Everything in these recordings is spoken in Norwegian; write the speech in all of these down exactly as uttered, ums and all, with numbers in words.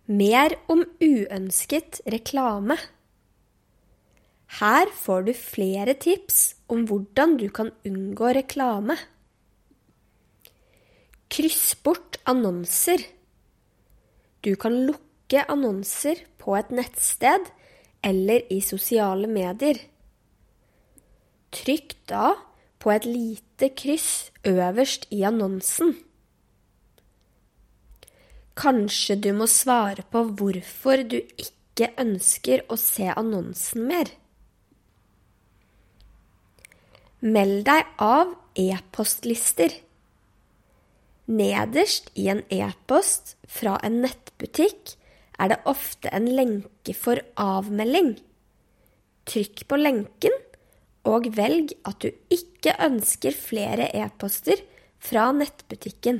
Mer om uønsket reklame. Her får du flere tips om hvordan du kan unngå reklame. Kryss bort annonser. Du kan lukke annonser på et nettsted eller i sosiale medier. Trykk da på et lite kryss øverst i annonsen. Kanskje du må svare på hvorfor du ikke ønsker å se annonsen mer. Meld deg av e-postlister. Nederst i en e-post fra en nettbutikk er det ofte en lenke for avmelding. Trykk på lenken og velg at du ikke ønsker flere e-poster fra nettbutikken.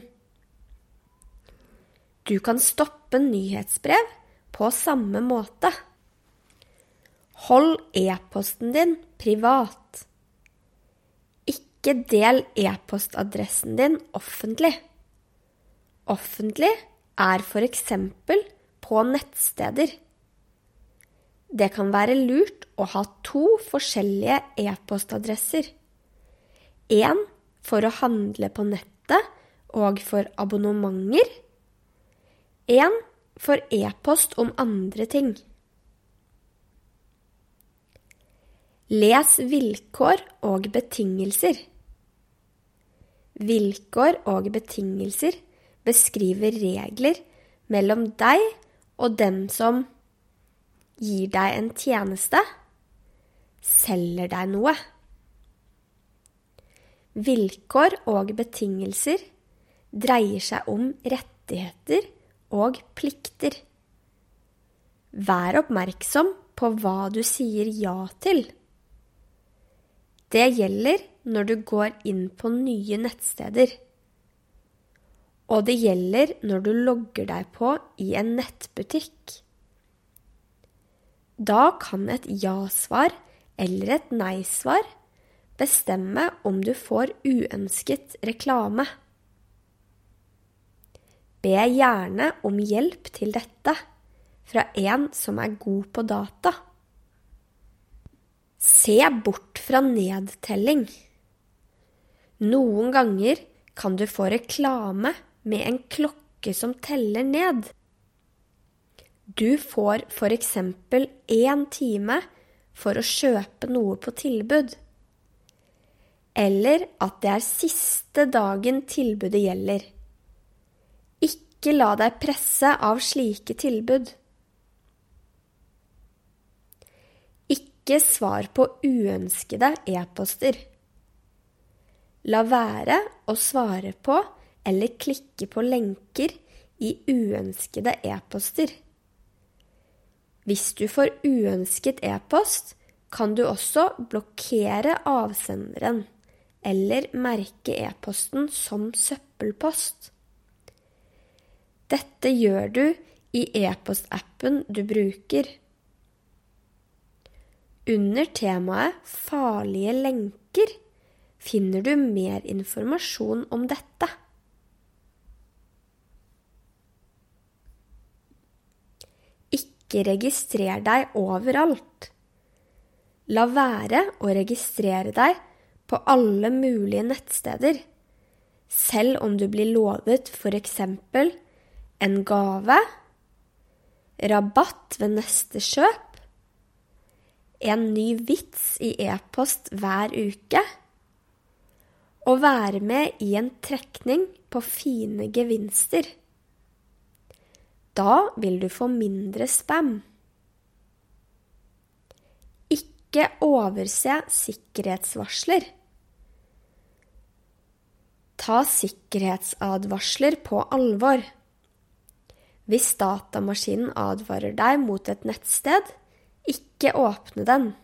Du kan stoppe nyhetsbrev på samme måte. Hold e-posten din privat. Ikke del e-postadressen din offentlig. Offentlig er for eksempel på nettsteder. Det kan være lurt å ha to forskjellige e-postadresser. En for å handle på nettet og for abonnementer. En for e-post om andre ting. Les vilkår og betingelser. Vilkår og betingelser beskriver regler mellom deg og dem som gir deg en tjeneste, selger deg noe. Vilkår og betingelser dreier seg om rettigheter og plikter. Vær oppmerksom på hva du sier ja til. Det gjelder når du går inn på nye nettsteder. Og det gjelder når du logger deg på i en nettbutikk. Da kan et ja-svar eller et nei-svar bestemme om du får uønsket reklame. Be gjerne om hjelp til dette fra en som er god på data. Se bort fra nedtelling. Noen ganger kan du få reklame med en klokke som teller ned. Du får for eksempel en time for å kjøpe noe på tilbud. Eller at det er siste dagen tilbudet gjelder. Ikke la deg presse av slike tilbud. Ikke svar på uønskede e-poster. La være å svare på eller klikke på lenker i uønskede e-poster. Hvis du får uønsket e-post, kan du også blokkere avsenderen eller merke e-posten som søppelpost. Dette gjør du i e-postappen du bruker. Under temaet farlige lenker finner du mer informasjon om dette. Ikke registrer deg overalt. La være å registrere deg på alle mulige nettsteder, selv om du blir lovet for eksempel en gave, rabatt ved neste kjøp, en ny vits i e-post hver uke, og være med i en trekning på fine gevinster. Da vil du få mindre spam. Ikke overse sikkerhetsvarsler. Ta sikkerhetsadvarsler på alvor. Hvis datamaskinen advarer deg mot et nettsted, ikke åpne den.